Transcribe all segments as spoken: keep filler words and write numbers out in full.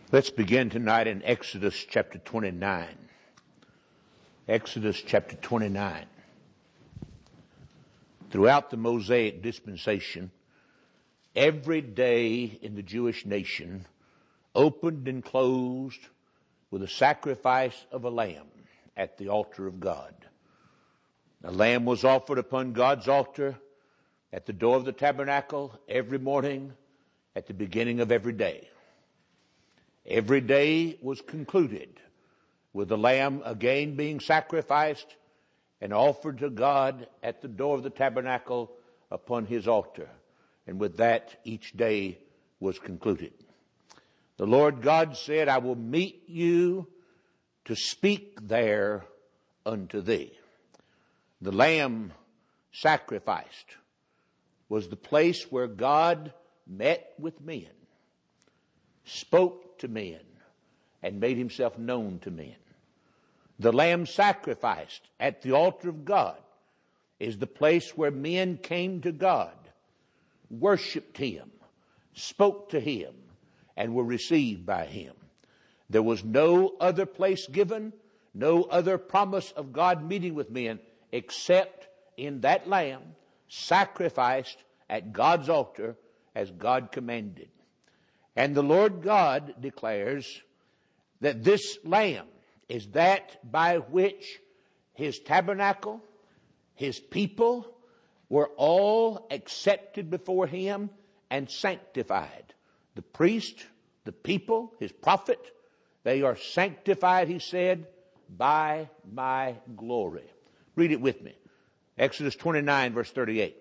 Let's begin tonight in Exodus chapter twenty-nine. Exodus chapter twenty-nine. Throughout the Mosaic dispensation, every day in the Jewish nation opened and closed with a sacrifice of a lamb at the altar of God. The lamb was offered upon God's altar at the door of the tabernacle every morning at the beginning of every day. Every day was concluded with the lamb again being sacrificed and offered to God at the door of the tabernacle upon his altar. And with that, each day was concluded. The Lord God said, I will meet you to speak there unto thee. The lamb sacrificed was the place where God met with men, spoke to men, and made himself known to men. The lamb sacrificed at the altar of God is the place where men came to God, worshiped him, spoke to him, and were received by him. There was no other place given, no other promise of God meeting with men except in that lamb sacrificed at God's altar as God commanded. And the Lord God declares that this lamb is that by which his tabernacle, his people were all accepted before him and sanctified. The priest, the people, his prophet, they are sanctified, he said, by my glory. Read it with me. Exodus twenty-nine, verse thirty-eight.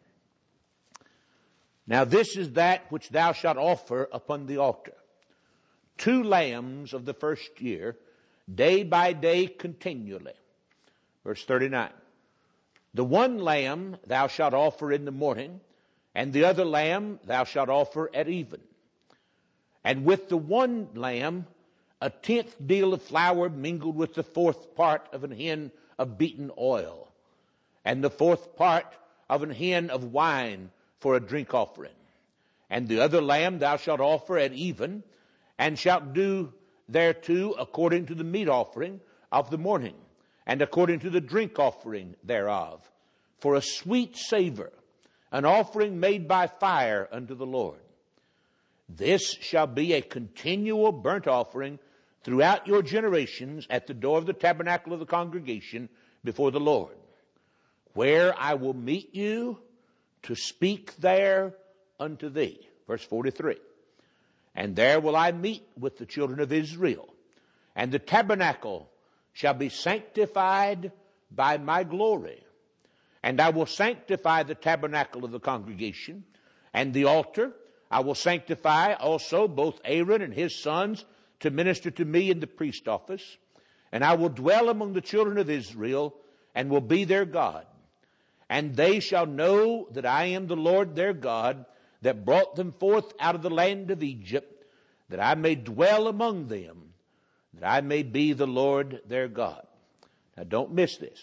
Now this is that which thou shalt offer upon the altar. Two lambs of the first year, day by day continually. Verse thirty-nine. The one lamb thou shalt offer in the morning, and the other lamb thou shalt offer at even. And with the one lamb, a tenth deal of flour mingled with the fourth part of an hin of beaten oil, and the fourth part of an hin of wine for a drink offering. And the other lamb thou shalt offer at even, and shalt do thereto according to the meat offering of the morning, and according to the drink offering thereof, for a sweet savor, an offering made by fire unto the Lord. This shall be a continual burnt offering throughout your generations at the door of the tabernacle of the congregation before the Lord, where I will meet you to speak there unto thee. Verse forty-three. And there will I meet with the children of Israel, and the tabernacle shall be sanctified by my glory. And I will sanctify the tabernacle of the congregation, and the altar. I will sanctify also both Aaron and his sons to minister to me in the priest office. And I will dwell among the children of Israel, and will be their God. And they shall know that I am the Lord their God, that brought them forth out of the land of Egypt, that I may dwell among them, that I may be the Lord their God. Now don't miss this.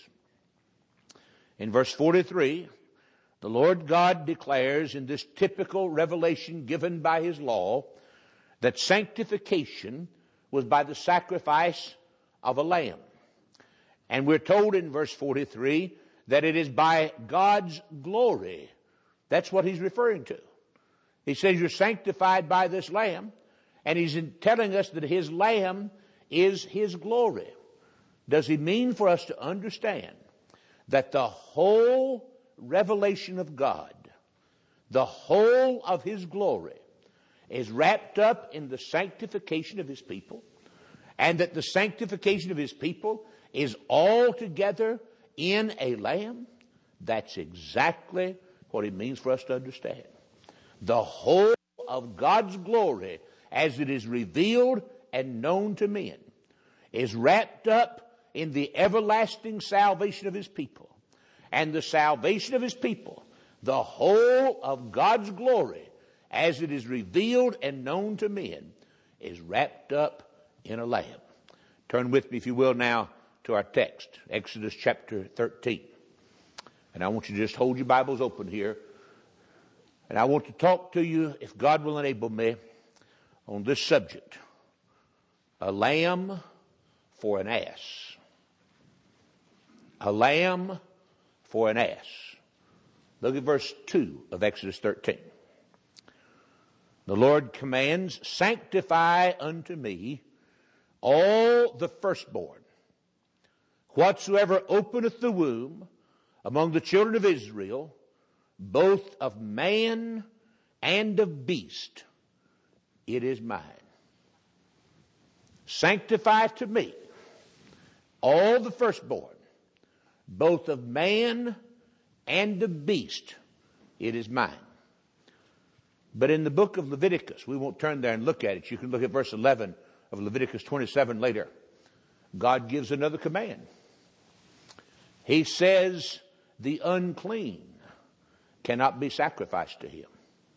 In verse forty-three, the Lord God declares in this typical revelation given by his law that sanctification was by the sacrifice of a lamb. And we're told in verse forty-three that it is by God's glory. That's what he's referring to. He says you're sanctified by this lamb, and he's telling us that his lamb is his glory. Does he mean for us to understand that the whole revelation of God, the whole of his glory, is wrapped up in the sanctification of his people, and that the sanctification of his people is altogether in a lamb? That's exactly what it means for us to understand. The whole of God's glory, as it is revealed and known to men, is wrapped up in the everlasting salvation of his people. And the salvation of his people, the whole of God's glory, as it is revealed and known to men, is wrapped up in a lamb. Turn with me, if you will, now to our text, Exodus chapter thirteen. And I want you to just hold your Bibles open here. And I want to talk to you, if God will enable me, on this subject A lamb for an ass. A lamb for an ass. Look at verse two of Exodus thirteen. The Lord commands, sanctify unto me all the firstborn. Whatsoever openeth the womb among the children of Israel, both of man and of beast, it is mine. Sanctify to me all the firstborn, both of man and of beast, it is mine. But in the book of Leviticus, we won't turn there and look at it. You can look at verse eleven of Leviticus twenty-seven later. God gives another command. He says the unclean cannot be sacrificed to him.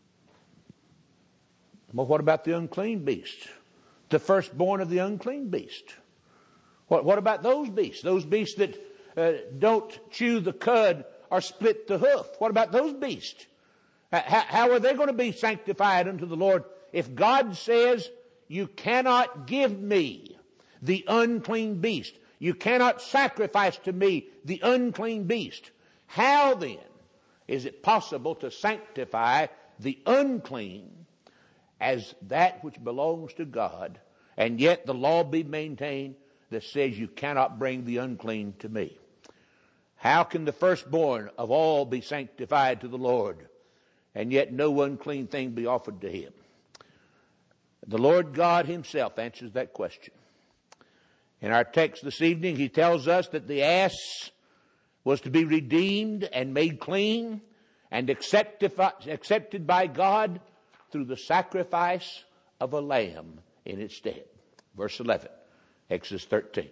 Well, what about the unclean beast? The firstborn of the unclean beast. What, what about those beasts? Those beasts that uh, don't chew the cud or split the hoof. What about those beasts? How, how are they going to be sanctified unto the Lord if God says, you cannot give me the unclean beast? You cannot sacrifice to me the unclean beast. How then is it possible to sanctify the unclean as that which belongs to God, and yet the law be maintained that says you cannot bring the unclean to me? How can the firstborn of all be sanctified to the Lord, and yet no unclean thing be offered to him? The Lord God himself answers that question. In our text this evening, he tells us that the ass was to be redeemed and made clean and accepted by God through the sacrifice of a lamb in its stead. Verse eleven, Exodus thirteen.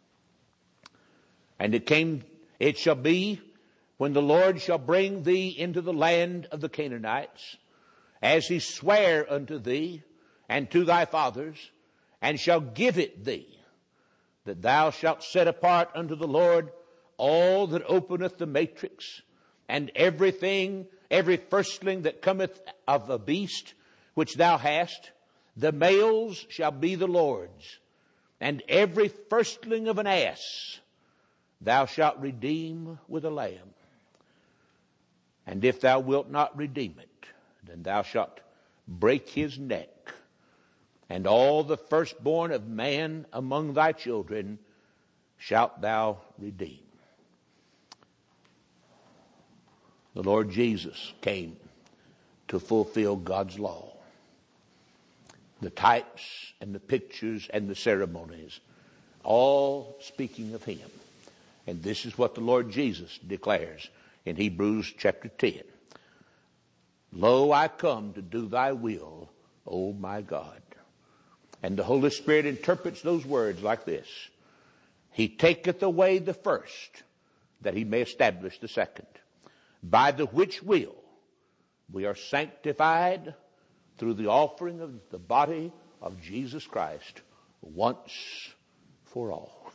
And it came, it shall be, when the Lord shall bring thee into the land of the Canaanites, as he sware unto thee and to thy fathers, and shall give it thee, that thou shalt set apart unto the Lord all that openeth the matrix, and everything, every firstling that cometh of a beast which thou hast, the males shall be the Lord's, and every firstling of an ass thou shalt redeem with a lamb. And if thou wilt not redeem it, then thou shalt break his neck, and all the firstborn of man among thy children shalt thou redeem. The Lord Jesus came to fulfill God's law. The types and the pictures and the ceremonies, all speaking of him. And this is what the Lord Jesus declares in Hebrews chapter ten. Lo, I come to do thy will, O my God. And the Holy Spirit interprets those words like this. He taketh away the first, that he may establish the second. By the which will we are sanctified through the offering of the body of Jesus Christ once for all.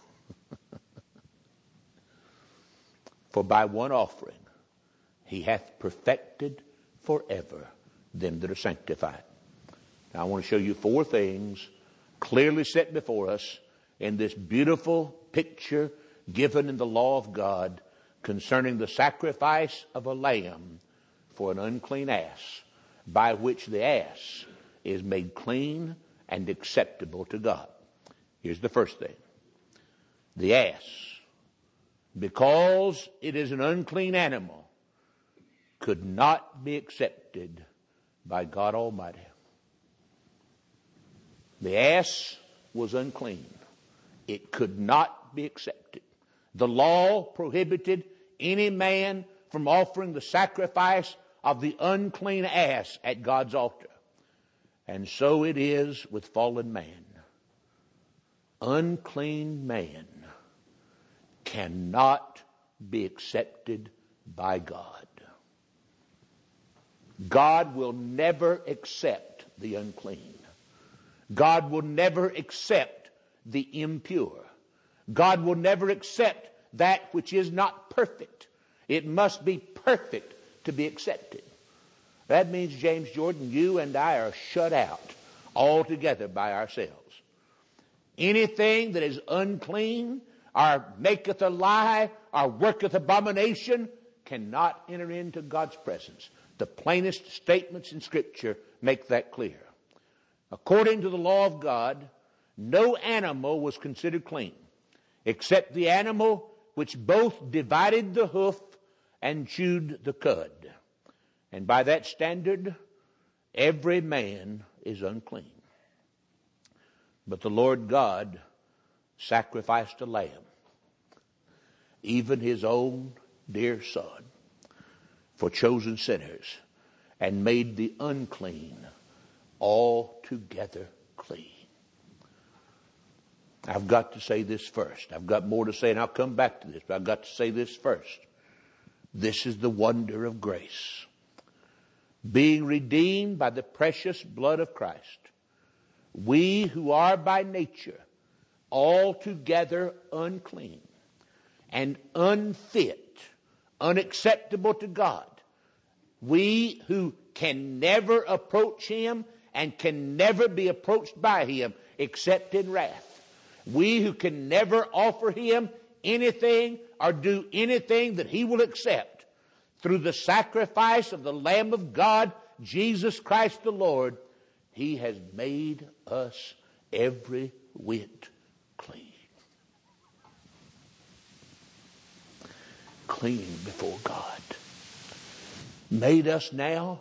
For by one offering he hath perfected forever them that are sanctified. Now I want to show you four things clearly set before us in this beautiful picture given in the law of God concerning the sacrifice of a lamb for an unclean ass, by which the ass is made clean and acceptable to God. Here's the first thing. The ass, because it is an unclean animal, could not be accepted by God Almighty. The ass was unclean. It could not be accepted. The law prohibited any man from offering the sacrifice of the unclean ass at God's altar. And so it is with fallen man. Unclean man cannot be accepted by God. God will never accept the unclean. God will never accept the impure. God will never accept that which is not perfect. It must be perfect to be accepted. That means, James Jordan, you and I are shut out altogether by ourselves. Anything that is unclean, or maketh a lie, or worketh abomination, cannot enter into God's presence. The plainest statements in Scripture make that clear. According to the law of God, no animal was considered clean, except the animal which both divided the hoof and chewed the cud. And by that standard, every man is unclean. But the Lord God sacrificed a lamb, even his own dear son, for chosen sinners, and made the unclean altogether clean. I've got to say this first. I've got more to say, and I'll come back to this, but I've got to say this first. This is the wonder of grace. Being redeemed by the precious blood of Christ, we who are by nature altogether unclean and unfit, unacceptable to God, we who can never approach Him and can never be approached by Him except in wrath, we who can never offer Him anything or do anything that He will accept, through the sacrifice of the Lamb of God, Jesus Christ the Lord, He has made us every whit clean. Clean before God. Made us now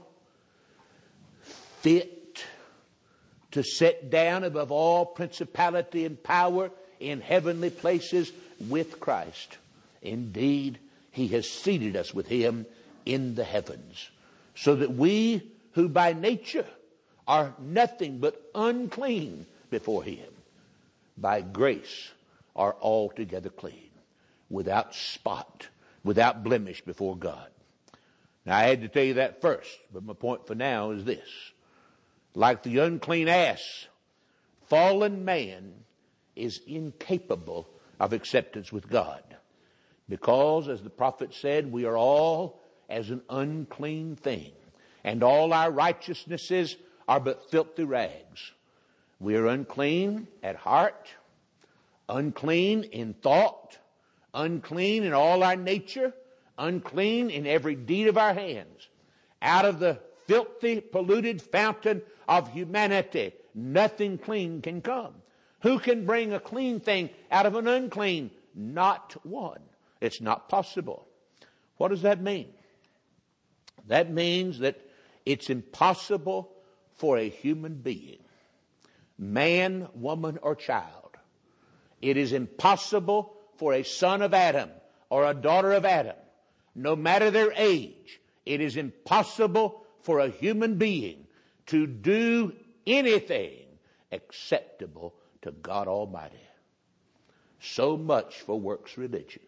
fit to sit down above all principality and power in heavenly places with Christ. Indeed, He has seated us with Him in the heavens, so that we who by nature are nothing but unclean before Him, by grace are altogether clean, without spot, without blemish before God. Now, I had to tell you that first, but my point for now is this. Like the unclean ass, fallen man is incapable of acceptance with God. Because, as the prophet said, we are all as an unclean thing, and all our righteousnesses are but filthy rags. We are unclean at heart, unclean in thought, unclean in all our nature, unclean in every deed of our hands. Out of the filthy, polluted fountain of humanity, nothing clean can come. Who can bring a clean thing out of an unclean? Not one. It's not possible. What does that mean? That means that it's impossible for a human being, man, woman, or child. It is impossible for a son of Adam or a daughter of Adam, no matter their age. It is impossible for a human being to do anything acceptable to God Almighty. So much for works religion.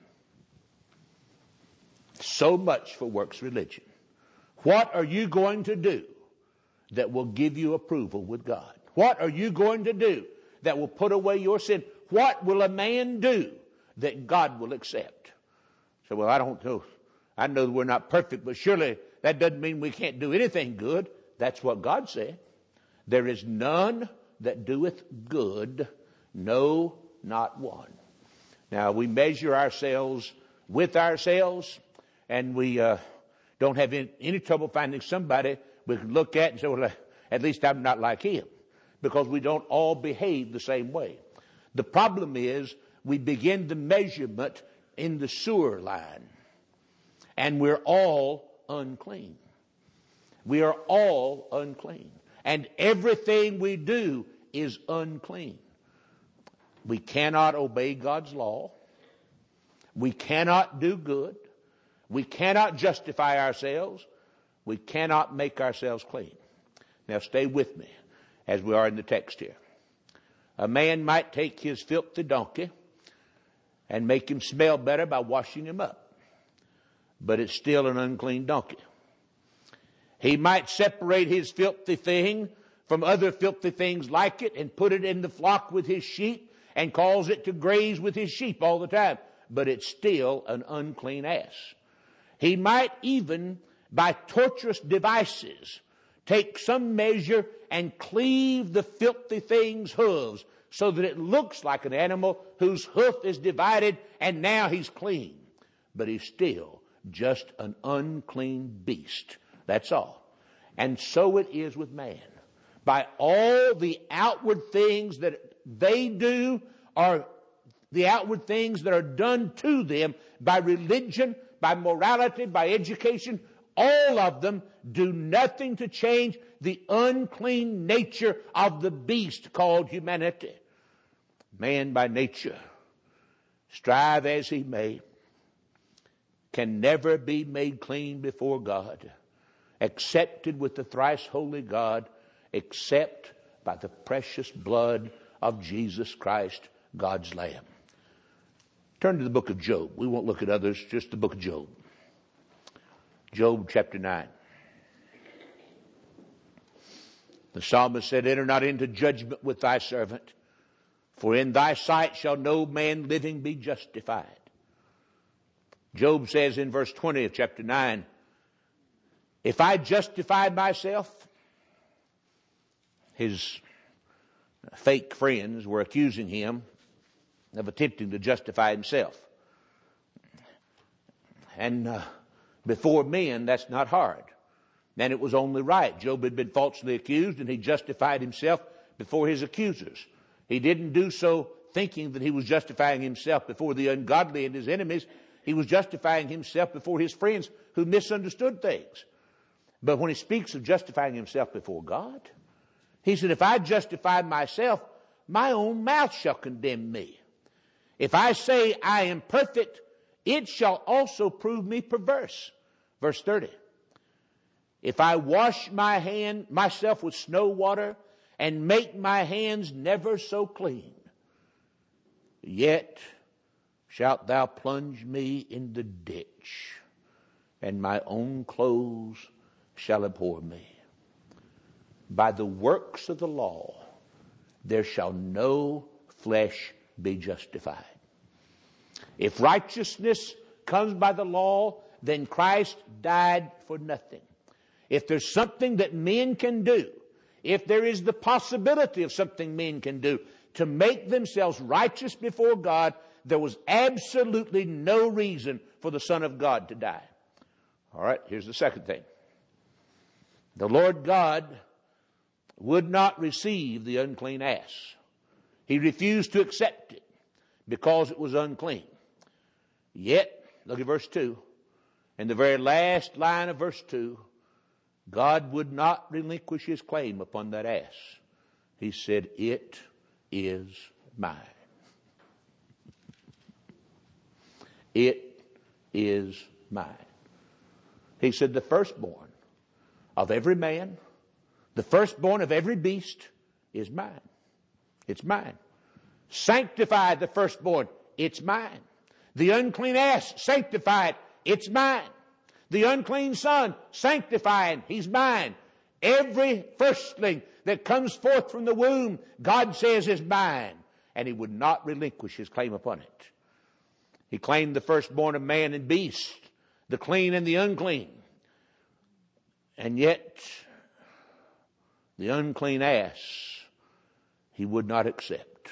So much for works religion. What are you going to do that will give you approval with God? What are you going to do that will put away your sin? What will a man do that God will accept? So, well, I don't know. I know that we're not perfect, but surely that doesn't mean we can't do anything good. That's what God said. There is none that doeth good, no, not one. Now, we measure ourselves with ourselves, and we uh, don't have any, any trouble finding somebody we can look at and say, well, at least I'm not like him, because we don't all behave the same way. The problem is we begin the measurement in the sewer line, and we're all unclean. We are all unclean, and everything we do is unclean. We cannot obey God's law. We cannot do good. We cannot justify ourselves. We cannot make ourselves clean. Now stay with me as we are in the text here. A man might take his filthy donkey and make him smell better by washing him up, but it's still an unclean donkey. He might separate his filthy thing from other filthy things like it and put it in the flock with his sheep and cause it to graze with his sheep all the time, but it's still an unclean ass. He might even, by torturous devices, take some measure and cleave the filthy thing's hooves so that it looks like an animal whose hoof is divided and now he's clean. But he's still just an unclean beast. That's all. And so it is with man. By all the outward things that they do, or the outward things that are done to them by religion, by morality, by education, all of them do nothing to change the unclean nature of the beast called humanity. Man by nature, strive as he may, can never be made clean before God, accepted with the thrice holy God, except by the precious blood of Jesus Christ, God's Lamb. Turn to the book of Job. We won't look at others, just the book of Job. Job chapter nine. The psalmist said, enter not into judgment with thy servant, for in thy sight shall no man living be justified. Job says in verse twenty of chapter nine, if I justified myself, his fake friends were accusing him of attempting to justify himself. And uh, before men, that's not hard. And it was only right. Job had been falsely accused, and he justified himself before his accusers. He didn't do so thinking that he was justifying himself before the ungodly and his enemies. He was justifying himself before his friends who misunderstood things. But when he speaks of justifying himself before God, he said, if I justify myself, my own mouth shall condemn me. If I say I am perfect, it shall also prove me perverse. Verse thirty. If I wash my hand, myself with snow water and make my hands never so clean, yet shalt thou plunge me in the ditch, and my own clothes shall abhor me. By the works of the law, there shall no flesh be justified. If righteousness comes by the law, then Christ died for nothing. If there's something that men can do, if there is the possibility of something men can do to make themselves righteous before God, there was absolutely no reason for the Son of God to die. All right, here's the second thing. The Lord God would not receive the unclean ass. He refused to accept it because it was unclean. Yet, look at verse two. In the very last line of verse two, God would not relinquish his claim upon that ass. He said, it is mine. It is mine. He said, the firstborn of every man, the firstborn of every beast is mine. It's mine. Sanctify the firstborn. It's mine. The unclean ass, sanctify it. It's mine. The unclean son, sanctify him. He's mine. Every firstling that comes forth from the womb, God says is mine. And he would not relinquish his claim upon it. He claimed the firstborn of man and beast, the clean and the unclean. And yet, the unclean ass, he would not accept.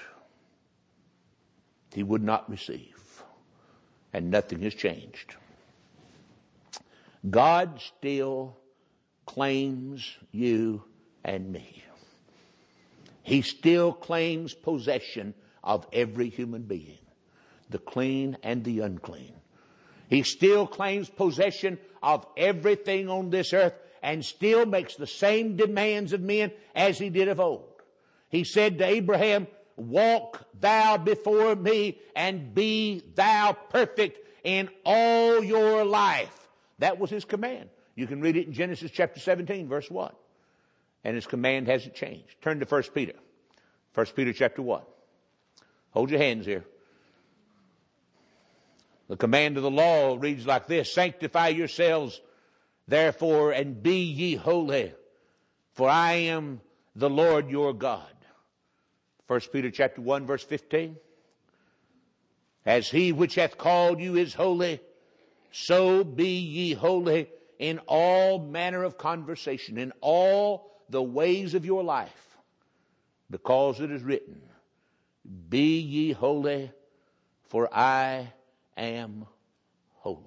He would not receive. And nothing has changed. God still claims you and me. He still claims possession of every human being, the clean and the unclean. He still claims possession of everything on this earth and still makes the same demands of men as he did of old. He said to Abraham, walk thou before me and be thou perfect in all your life. That was his command. You can read it in Genesis chapter seventeen, verse one. And his command hasn't changed. Turn to First Peter. First Peter chapter one. Hold your hands here. The command of the law reads like this. Sanctify yourselves, therefore, and be ye holy, for I am the Lord your God. First Peter chapter one, verse fifteen. As he which hath called you is holy, so be ye holy in all manner of conversation, in all the ways of your life, because it is written, be ye holy, for I am holy.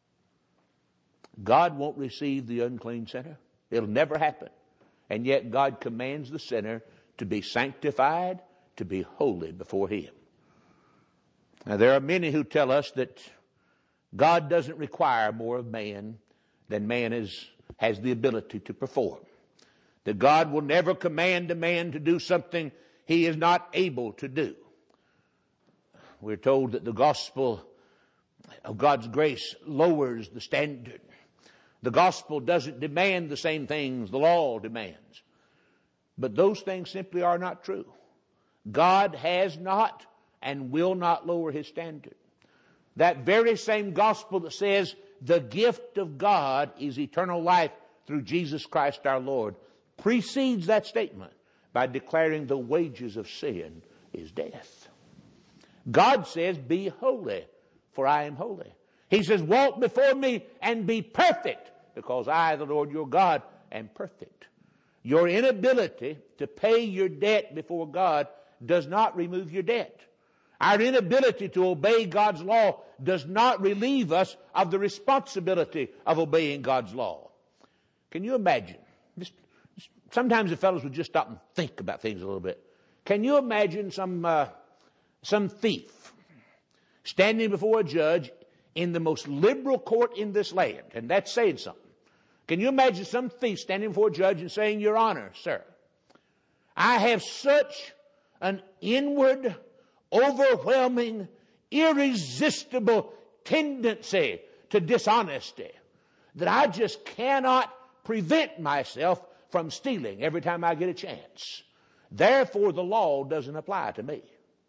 God won't receive the unclean sinner. It'll never happen. And yet God commands the sinner to be sanctified, to be holy before Him. Now there are many who tell us that God doesn't require more of man than man is, has the ability to perform. That God will never command a man to do something he is not able to do. We're told that the gospel of God's grace lowers the standard. The gospel doesn't demand the same things the law demands. But those things simply are not true. God has not and will not lower His standard. That very same gospel that says the gift of God is eternal life through Jesus Christ our Lord precedes that statement by declaring the wages of sin is death. God says, be holy, for I am holy. He says, walk before me and be perfect, because I, the Lord your God, am perfect. Your inability to pay your debt before God does not remove your debt. Our inability to obey God's law does not relieve us of the responsibility of obeying God's law. Can you imagine? Just, just, sometimes the fellows would just stop and think about things a little bit. Can you imagine some uh, some thief standing before a judge in the most liberal court in this land? And that's saying something. Can you imagine some thief standing before a judge and saying, Your Honor, sir, I have such an inward, overwhelming, irresistible tendency to dishonesty that I just cannot prevent myself from stealing every time I get a chance. Therefore, the law doesn't apply to me.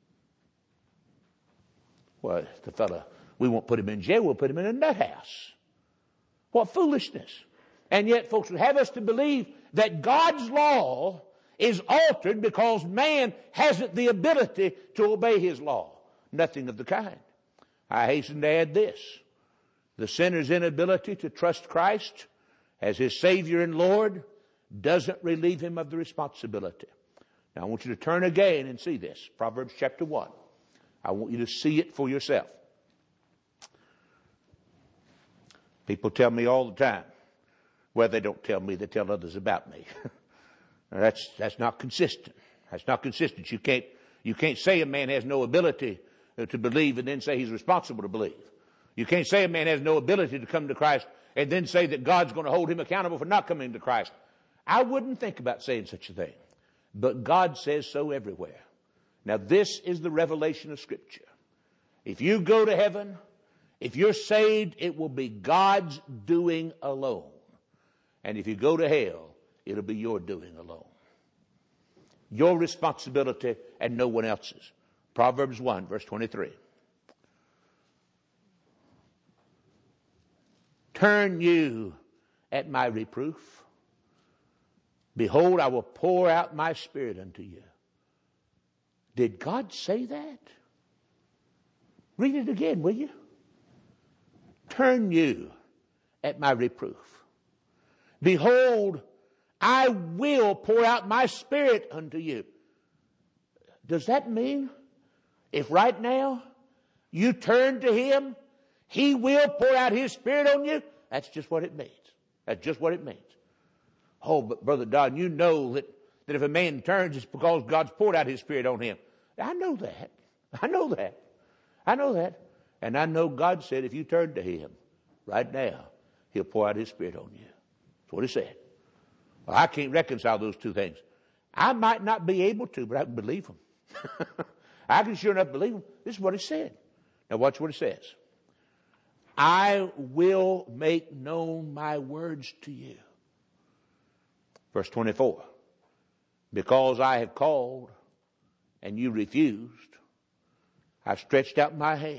Well, the fella, we won't put him in jail, we'll put him in a nut house. What foolishness. And yet, folks, would have us to believe that God's law is altered because man hasn't the ability to obey His law. Nothing of the kind. I hasten to add this. The sinner's inability to trust Christ as his Savior and Lord doesn't relieve him of the responsibility. Now I want you to turn again and see this. Proverbs chapter one. I want you to see it for yourself. People tell me all the time. Well, they don't tell me, they tell others about me. That's, that's not consistent. That's not consistent. You can't, you can't say a man has no ability to believe and then say he's responsible to believe. You can't say a man has no ability to come to Christ and then say that God's going to hold him accountable for not coming to Christ. I wouldn't think about saying such a thing. But God says so everywhere. Now this is the revelation of Scripture. If you go to heaven, if you're saved, it will be God's doing alone. And if you go to hell, it'll be your doing alone. Your responsibility and no one else's. Proverbs one, verse twenty-three. Turn you at my reproof. Behold, I will pour out my Spirit unto you. Did God say that? Read it again, will you? Turn you at my reproof. Behold, I will pour out my Spirit unto you. Does that mean if right now you turn to Him, He will pour out His Spirit on you? That's just what it means. That's just what it means. Oh, but Brother Don, you know that, that if a man turns, it's because God's poured out His Spirit on him. I know that. I know that. I know that. And I know God said if you turn to Him right now, He'll pour out His Spirit on you. That's what He said. Well, I can't reconcile those two things. I might not be able to, but I can believe Him. I can sure enough believe Him. This is what He said. Now watch what He says. I will make known my words to you. Verse twenty-four. Because I have called and you refused, I stretched out my hand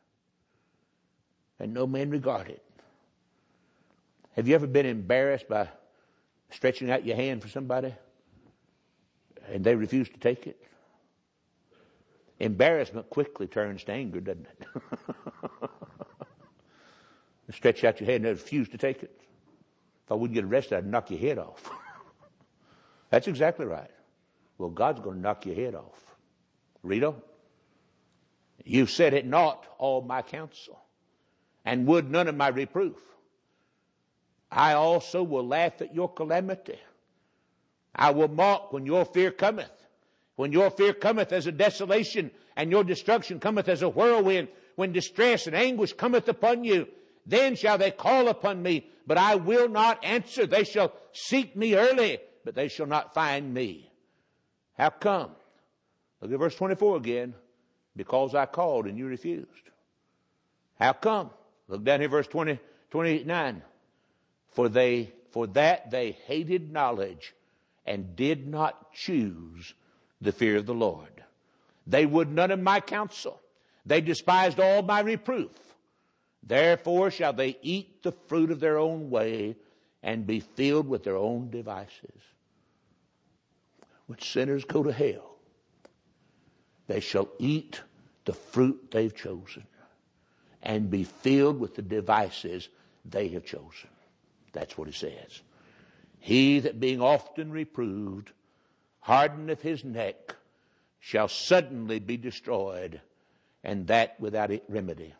and no man regarded. Have you ever been embarrassed by stretching out your hand for somebody and they refuse to take it? Embarrassment quickly turns to anger, doesn't it? Stretch out your hand and they refuse to take it. If I wouldn't get arrested, I'd knock your head off. That's exactly right. Well, God's going to knock your head off. Read on. You said it not all my counsel, and would none of my reproof. I also will laugh at your calamity. I will mock when your fear cometh. When your fear cometh as a desolation, and your destruction cometh as a whirlwind, when distress and anguish cometh upon you, then shall they call upon me, but I will not answer. They shall seek me early, but they shall not find me. How come? Look at verse twenty-four again. Because I called and you refused. How come? Look down here, verse twenty, twenty-nine. For they, for that they hated knowledge and did not choose the fear of the Lord. They would none of my counsel. They despised all my reproof. Therefore shall they eat the fruit of their own way and be filled with their own devices. When sinners go to hell, they shall eat the fruit they've chosen and be filled with the devices they have chosen. That's what it says. He that being often reproved hardeneth his neck shall suddenly be destroyed, and that without remedy.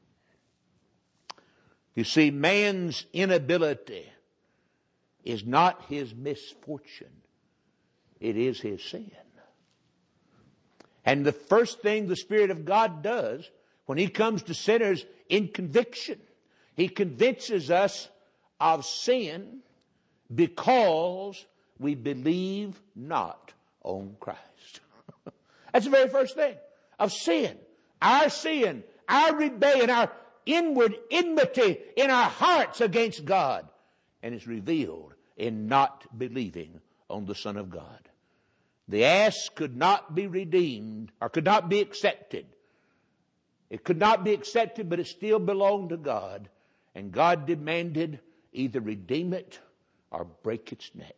You see, man's inability is not his misfortune. It is his sin. And the first thing the Spirit of God does when He comes to sinners in conviction, He convinces us of sin because we believe not on Christ. That's the very first thing. Of sin. Our sin, our rebellion, our inward enmity in our hearts against God. And it's revealed in not believing on the Son of God. The ass could not be redeemed or could not be accepted. It could not be accepted, but it still belonged to God. And God demanded either redeem it or break its neck.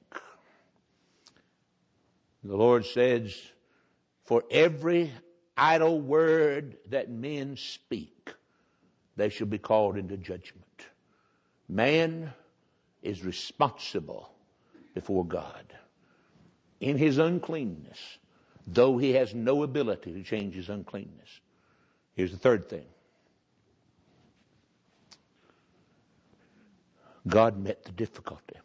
The Lord says, for every idle word that men speak, they shall be called into judgment. Man is responsible before God in his uncleanness, though he has no ability to change his uncleanness. Here's the third thing. God met the difficulty.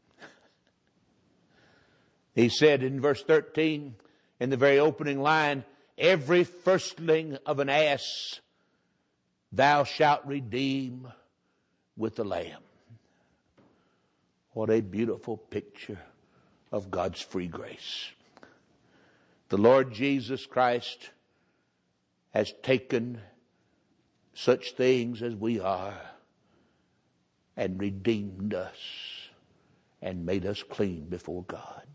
He said in verse thirteen, in the very opening line, every firstling of an ass thou shalt redeem with the lamb. What a beautiful picture of God's free grace. The Lord Jesus Christ has taken such things as we are and redeemed us and made us clean before God.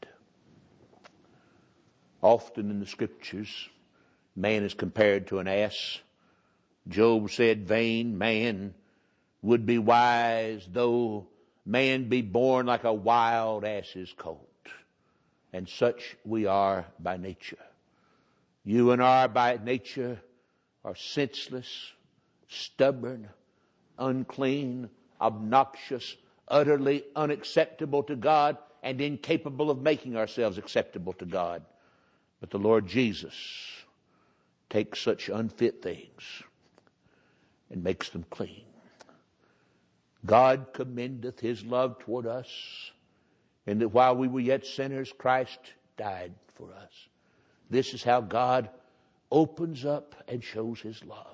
Often in the Scriptures, man is compared to an ass. Job said, vain man would be wise, though man be born like a wild ass's colt. And such we are by nature. You and I by nature are senseless, stubborn, unclean, obnoxious, utterly unacceptable to God, and incapable of making ourselves acceptable to God. But the Lord Jesus takes such unfit things and makes them clean. God commendeth His love toward us, and that while we were yet sinners, Christ died for us. This is how God opens up and shows His love.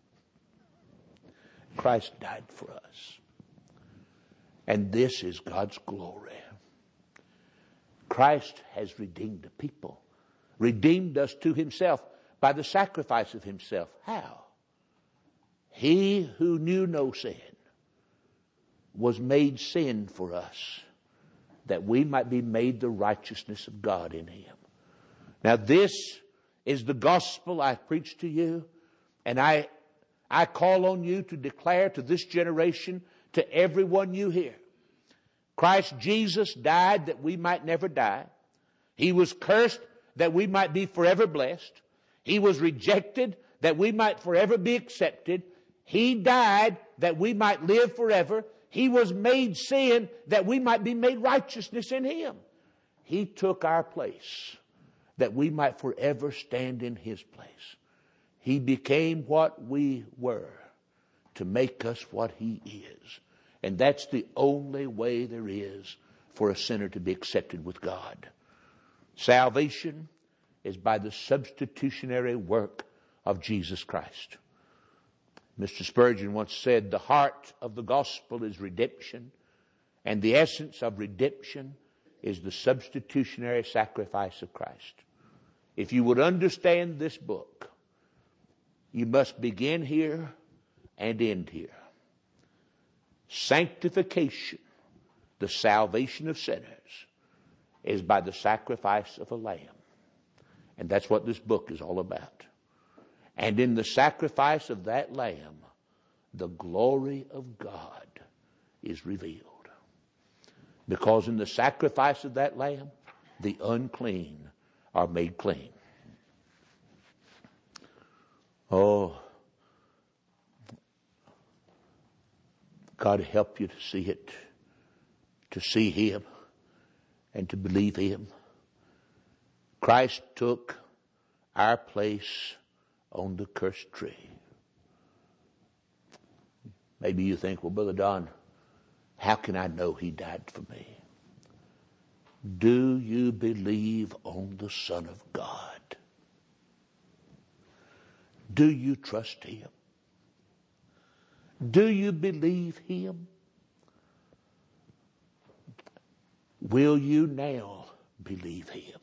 Christ died for us. And this is God's glory. Christ has redeemed the people. Redeemed us to Himself by the sacrifice of Himself. How? He who knew no sin was made sin for us, that we might be made the righteousness of God in Him. Now this is the gospel I preach to you, and I, I call on you to declare to this generation, to everyone you hear, Christ Jesus died that we might never die. He was cursed that we might be forever blessed. He was rejected that we might forever be accepted. He died that we might live forever. He was made sin that we might be made righteousness in him. He took our place that we might forever stand in his place. He became what we were to make us what he is. And that's the only way there is for a sinner to be accepted with God. Salvation is by the substitutionary work of Jesus Christ. Mister Spurgeon once said, the heart of the gospel is redemption, and the essence of redemption is the substitutionary sacrifice of Christ. If you would understand this book, you must begin here and end here. Sanctification, the salvation of sinners, is by the sacrifice of a lamb. And that's what this book is all about. And in the sacrifice of that lamb, the glory of God is revealed. Because in the sacrifice of that lamb, the unclean are made clean. Oh, God help you to see it, to see him, and to believe him. Christ took our place on the cursed tree. Maybe you think, well, Brother Don, how can I know he died for me? Do you believe on the Son of God? Do you trust him? Do you believe him? Will you now believe him?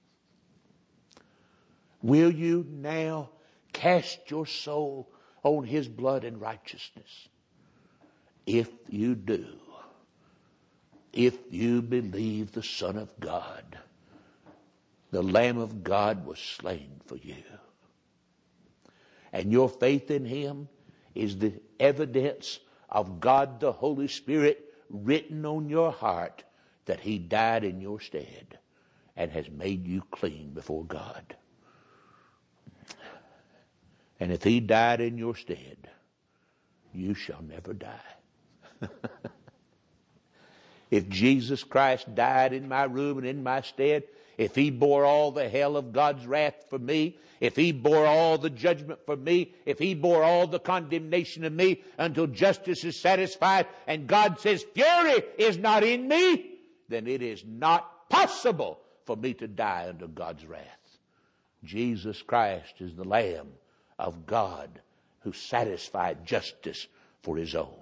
Will you now cast your soul on his blood and righteousness? If you do, if you believe the Son of God, the Lamb of God was slain for you, and your faith in him is the evidence of God the Holy Spirit written on your heart that he died in your stead and has made you clean before God. And if he died in your stead, you shall never die. If Jesus Christ died in my room and in my stead, if he bore all the hell of God's wrath for me, if he bore all the judgment for me, if he bore all the condemnation of me until justice is satisfied and God says fury is not in me, then it is not possible for me to die under God's wrath. Jesus Christ is the Lamb of God who satisfied justice for his own.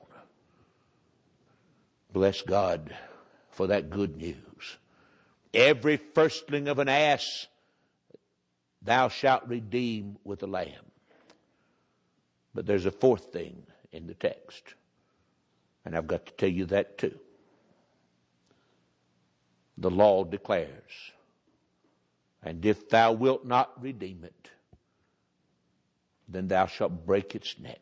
Bless God for that good news. Every firstling of an ass thou shalt redeem with a lamb. But there's a fourth thing in the text, and I've got to tell you that too. The law declares, and if thou wilt not redeem it, then thou shalt break its neck.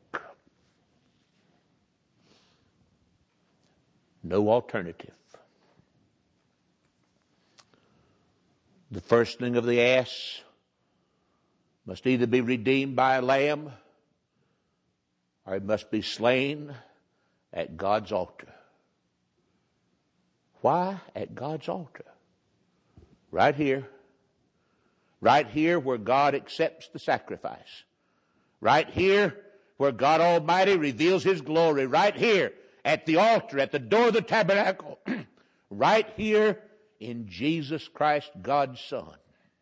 No alternative. The firstling of the ass must either be redeemed by a lamb or it must be slain at God's altar. Why at God's altar? Right here. Right here where God accepts the sacrifice. Right here where God Almighty reveals his glory. Right here at the altar, at the door of the tabernacle. Right here in Jesus Christ, God's Son.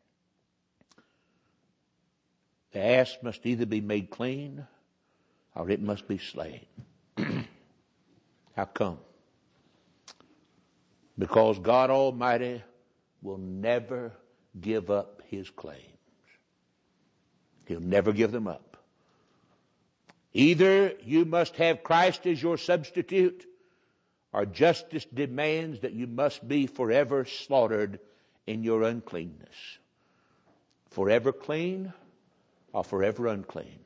The ass must either be made clean or it must be slain. How come? Because God Almighty will never give up his claims. He'll never give them up. Either you must have Christ as your substitute, or justice demands that you must be forever slaughtered in your uncleanness. Forever clean or forever unclean.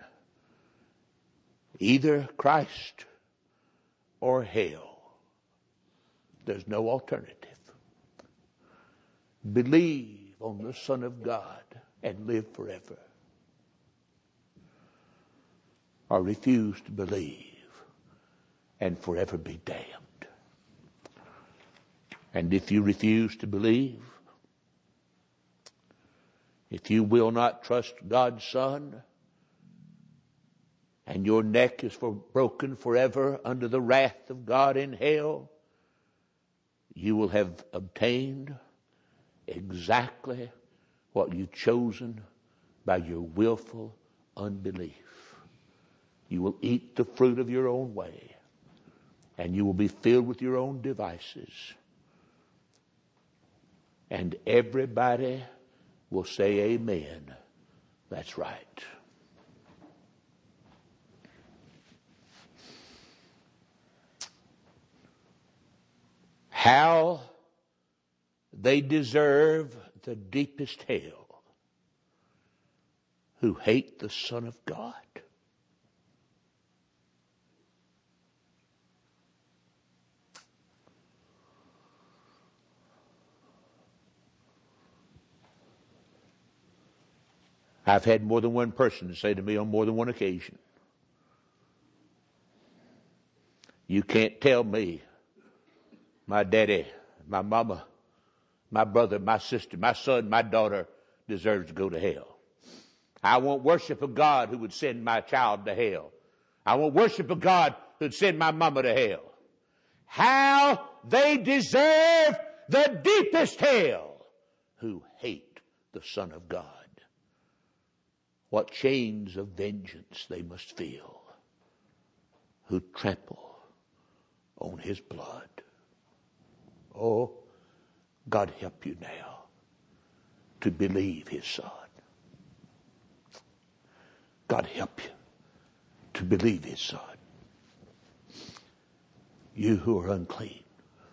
Either Christ or hell. There's no alternative. Believe on the Son of God and live forever. Or refuse to believe and forever be damned. And if you refuse to believe, if you will not trust God's Son, and your neck is for broken forever under the wrath of God in hell, you will have obtained exactly what you've chosen by your willful unbelief. You will eat the fruit of your own way, and you will be filled with your own devices. And everybody will say amen. That's right. How they deserve the deepest hell who hate the Son of God. I've had more than one person say to me on more than one occasion, you can't tell me my daddy, my mama, my brother, my sister, my son, my daughter deserves to go to hell. I won't worship a God who would send my child to hell. I won't worship a God who'd send my mama to hell. How they deserve the deepest hell who hate the Son of God. What chains of vengeance they must feel who trample on his blood. Oh, God help you now to believe his Son. God help you to believe his Son. You who are unclean,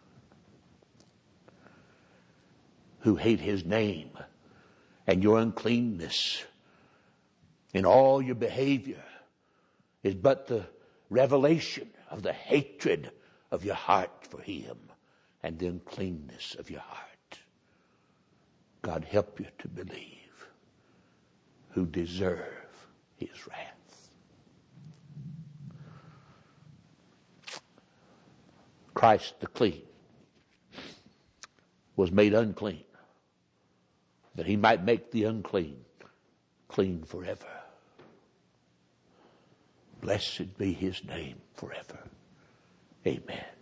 who hate his name and your uncleanness in all your behavior is but the revelation of the hatred of your heart for him and the uncleanness of your heart. God help you to believe who deserve his wrath. Christ the clean was made unclean that he might make the unclean clean forever. Blessed be his name forever. Amen.